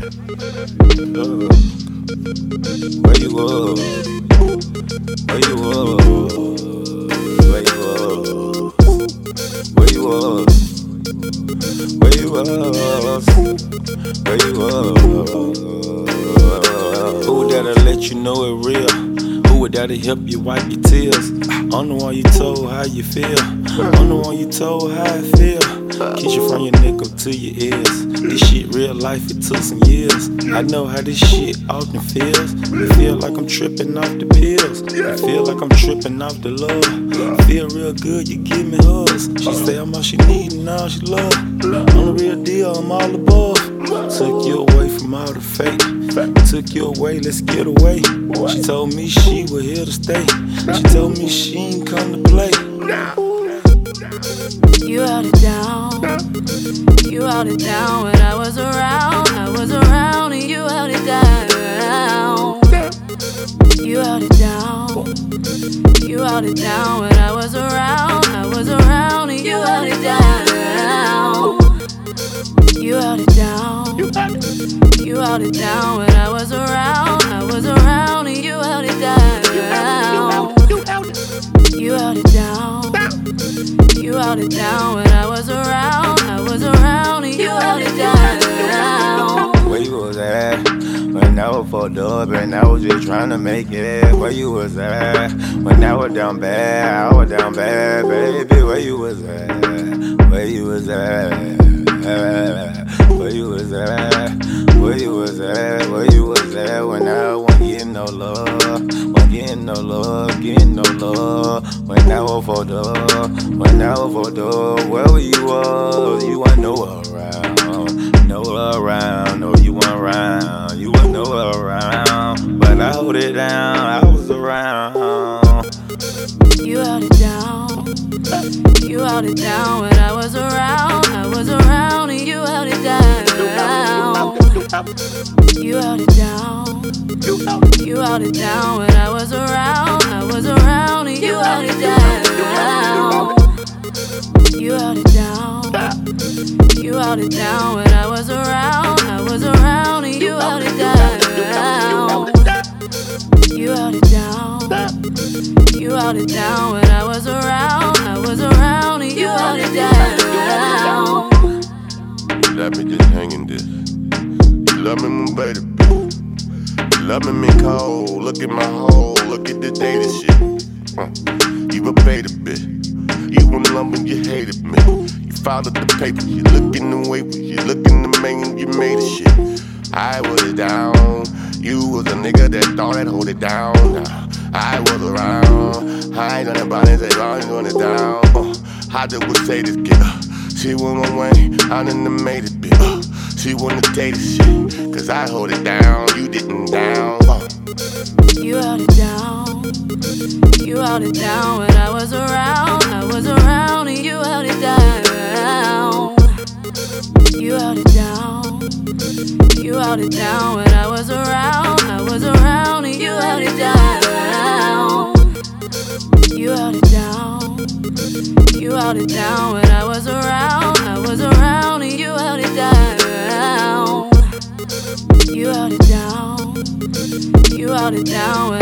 Where you was? Where you was? Where you was? Where you was? Where you was? Where you was? Who that'll let you know it real? Who would that'll help you wipe your tears? I'm the one you told how you feel. I'm the one you told how I feel. Kiss you from your neck up to your ears. This shit real life, it took some years. I know how this shit often feels. It feel like I'm tripping off the pills. It feel like I'm tripping off the love. Feel real good, you give me hugs. She say I'm all she need and all she love. I'm the real deal, I'm all above. Took you away from all the fake. Took you away, let's get away. She told me she was here to stay. She told me she ain't come to play. You held it down. You held it down when I was around. I was around and you held it down. You held it down. You held it down when I was around. I was around and you held it down. You held it down. You held it down when I was around. I was around and you held it down. You held it down. You held it down when I was around. I was around and you held it down. Where you was at? When I was fucked up and I was just trying to make it. Where you was at? When I was down bad, I was down bad, baby. Where you was at? Where you was at? Where you was at? Where you was at? Where you was at? When I wasn't getting no love, wasn't getting no love, getting no love. When I was fucked up, when I was fucked up, where were you was? You weren't nowhere around, nowhere around. No, you weren't around, you weren't nowhere around. But I hold it down, I was around. You held it down. You held it down when I was around. I was around and you held it down. You held it down. You held it down when I was around. I was around and you held it down. You held it down. You held it down when I was around. I was around and you held it down. You held it down. You held it down when I was around. I was around and you held it down. You let me just hang in this. You love me when baby. You love me cold. Look at my hole. Look at the data shit. You a beta bitch. You in love when you hated me. You followed the paper. You looking the way. You looking the man. You made a shit. I was it down. You was a nigga that thought I'd hold it down. Nah, I was around. I ain't gonna buy this, I ain't gonna down. How did we say this kid? She went one way, I done made it big. She wanna take this shit, cause I hold it down, you didn't down. You held it down. You held it down when I was around. I was around and you held it down. You held it down. You held it down when I was around. I was around and you held it down. You held it down. You held it down when I was around. I was around and you held it down. You held it down. You held it down when